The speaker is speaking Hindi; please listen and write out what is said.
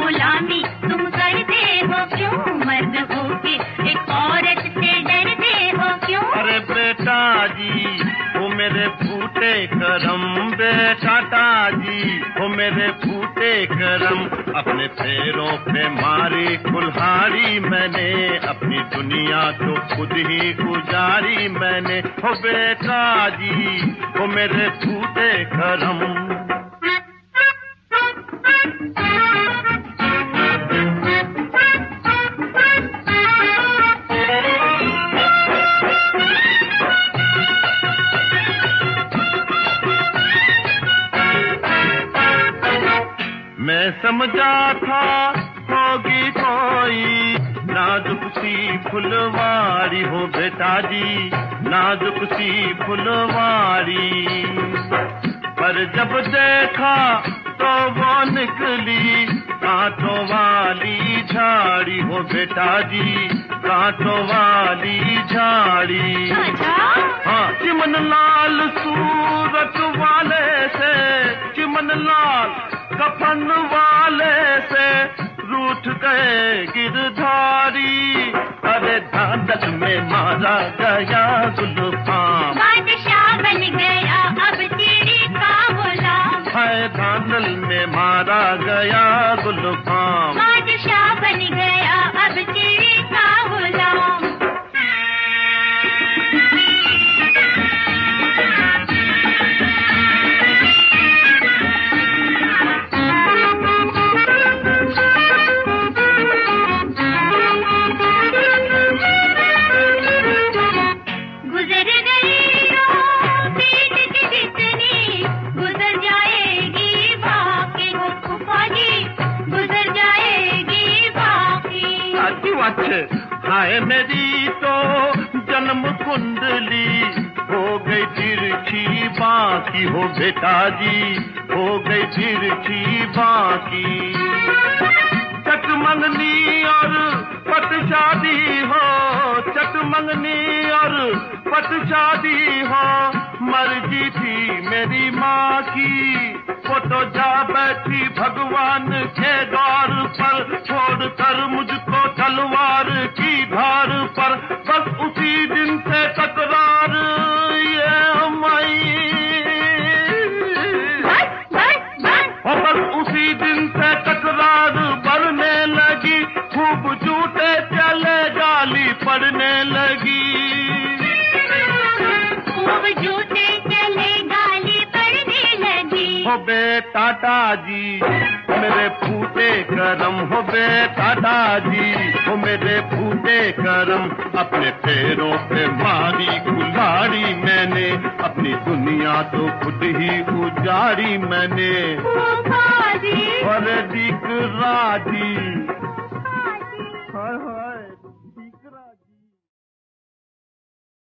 गुलामी तुम करते हो क्यों? मर्द होके एक औरत से डरते हो क्यों? अरे बेटा जी वो मेरे फूटे करम, बेटा जी वो मेरे फूटे करम। अपने पैरों पे मारी कुल्हाड़ी मैंने, अपनी दुनिया तो खुद ही गुजारी मैंने। हो बेटा जी वो मेरे फूटे करम। मैं समझा था होगी कोई नाजुक सी फुलवारी, हो बेटा जी नाजुक सी फुलवारी, पर जब देखा तो वो निकली कांटों वाली झाड़ी। हो बेटा जी कांटों वाली झाड़ी। हाँ चिमन लाल सूरत वाले से, चिमन लाल कफन वाले से रूठ गए गिरधारी। अरे धांधल में मारा गया जुल्फाम, बादशाह बन गया अब तेरे का गुलाम। है धांधल में मारा गया जुल्फाम, बादशाह बन गया अब तेरे का गुलाम। हाय मेरी तो जन्म कुंडली हो गई तिरछी बाकी। हो बेटा जी हो गई तिरछी बाकी। चट मंगनी और पट शादी हो, चट मंगनी और पट शादी हो, मर्जी थी मेरी माँ की। वो तो जा बैठी भगवान के द्वार पर, छोड़कर मुझको तलवार की धार पर। बस उसी दिन से तकरार ये हमारी, बस उसी दिन से तकरार बढ़ने लगी। खूब झूठे चले गाली पड़ने लगी, खूब झूठे चले गाली पड़ने लगी। हो बेटा जी मेरे फूटे करम, हो बेटा जी हो मेरे फूटे करम। अपने पैरों पे मारी कुल्हाड़ी मैंने, अपनी दुनिया तो खुद ही गुजारी मैंने। और दिख राजी